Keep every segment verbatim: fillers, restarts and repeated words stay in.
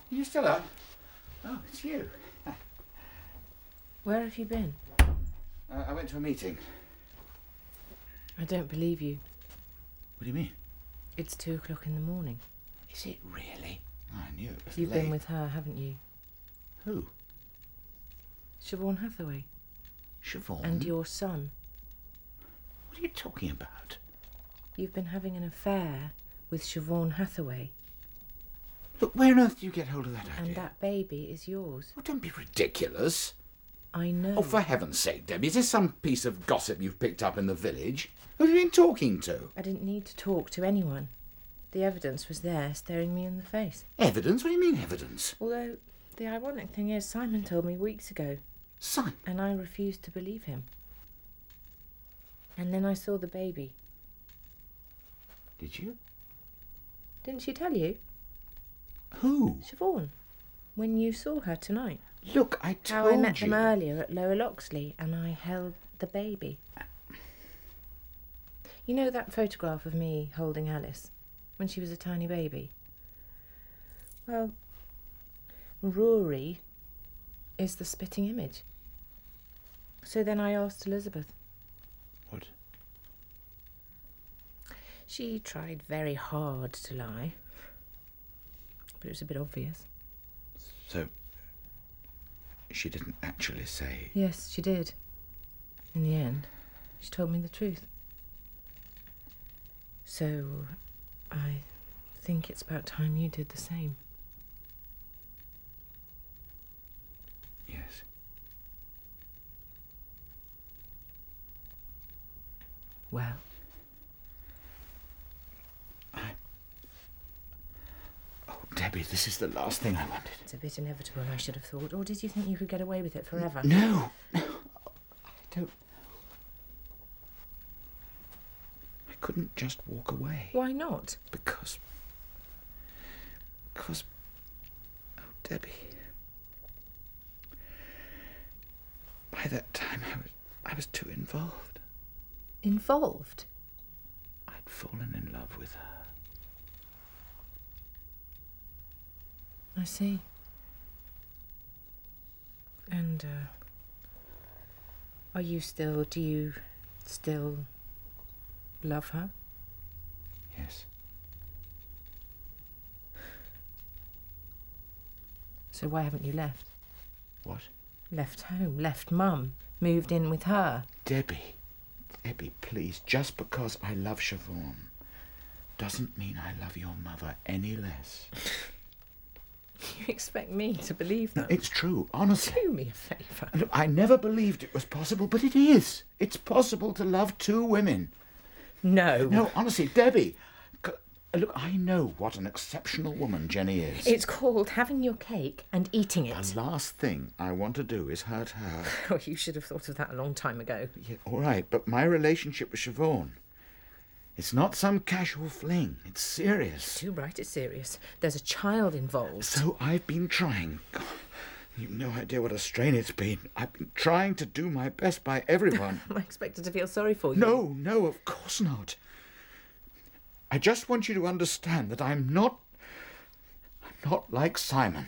You still up? Oh, it's you. Where have you been? Uh, I went to a meeting. I don't believe you. What do you mean? It's two o'clock in the morning. Is it really? Oh, I knew it was You've late. been with her, haven't you? Who? Siobhan Hathaway. Siobhan? And your son. What are you talking about? You've been having an affair with Siobhan Hathaway. Look, where on earth do you get hold of that idea? And that baby is yours. Oh, don't be ridiculous. I know. Oh, for heaven's sake, Debbie, is this some piece of gossip you've picked up in the village? Who have you been talking to? I didn't need to talk to anyone. The evidence was there, staring me in the face. Evidence? What do you mean, evidence? Although, the ironic thing is, Simon told me weeks ago. Simon? And I refused to believe him. And then I saw the baby. Did you? Didn't she tell you? Who? Siobhan. When you saw her tonight. Look, I told you. How I met them earlier at Lower Loxley, and I held the baby. You know that photograph of me holding Alice when she was a tiny baby? Well, Rory is the spitting image. So then I asked Elizabeth. What? She tried very hard to lie, but it was a bit obvious. So, she didn't actually say? Yes, she did. In the end, she told me the truth. So, I think it's about time you did the same. Yes. Well? I... Oh, Debbie, this is the last thing I wanted. It's a bit inevitable, I should have thought. Or did you think you could get away with it forever? No, no. I don't... I couldn't just walk away. Why not? Because... Because... Oh, Debbie... By that time, I was, I was too involved. Involved? I'd fallen in love with her. I see. And, uh... are you still... do you still love her? Yes. So why haven't you left? What? Left home, left Mum, moved in with her. Debbie, Debbie, please, just because I love Siobhan doesn't mean I love your mother any less. You expect me to believe that? No, it's true, honestly. Do me a favour. Look, I never believed it was possible, but it is. It's possible to love two women. No. No, honestly, Debbie. c- Look, I know what an exceptional woman Jenny is. It's called having your cake and eating it. The last thing I want to do is hurt her. Oh, you should have thought of that a long time ago. Yeah, all right, but my relationship with Siobhan, it's not some casual fling. It's serious. Too right, it's serious. There's a child involved. So I've been trying. God, you've no idea what a strain it's been. I've been trying to do my best by everyone. Am I expected to feel sorry for you? No, no, of course not. I just want you to understand that I'm not... I'm not like Simon.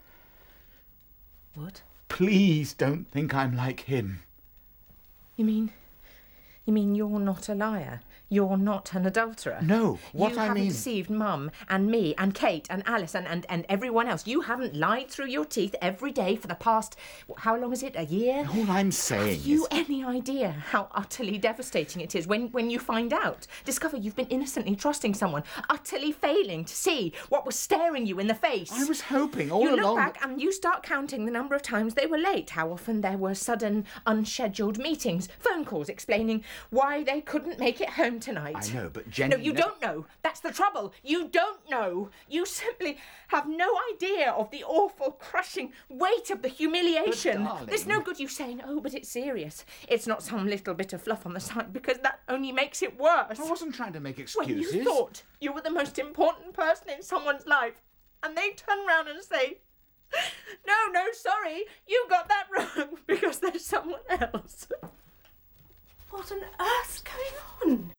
What? Please don't think I'm like him. You mean... You mean you're not a liar? You're not an adulterer? No, what you I haven't mean... deceived Mum and me and Kate and Alice and, and, and everyone else. You haven't lied through your teeth every day for the past... How long is it? A year? All I'm saying Have you is... any idea how utterly devastating it is when, when you find out? Discover you've been innocently trusting someone, utterly failing to see what was staring you in the face. I was hoping all you along... You look back and you start counting the number of times they were late, how often there were sudden, unscheduled meetings, phone calls explaining why they couldn't make it home tonight. I know, but Jenny... No, you never... don't know. That's the trouble. You don't know. You simply have no idea of the awful, crushing weight of the humiliation. But, darling... There's no good you saying, oh, but it's serious. It's not some little bit of fluff on the side, because that only makes it worse. I wasn't trying to make excuses. When you thought you were the most important person in someone's life, and they turn round and say, no, no, sorry, you got that wrong, because there's someone else. What on earth's going on?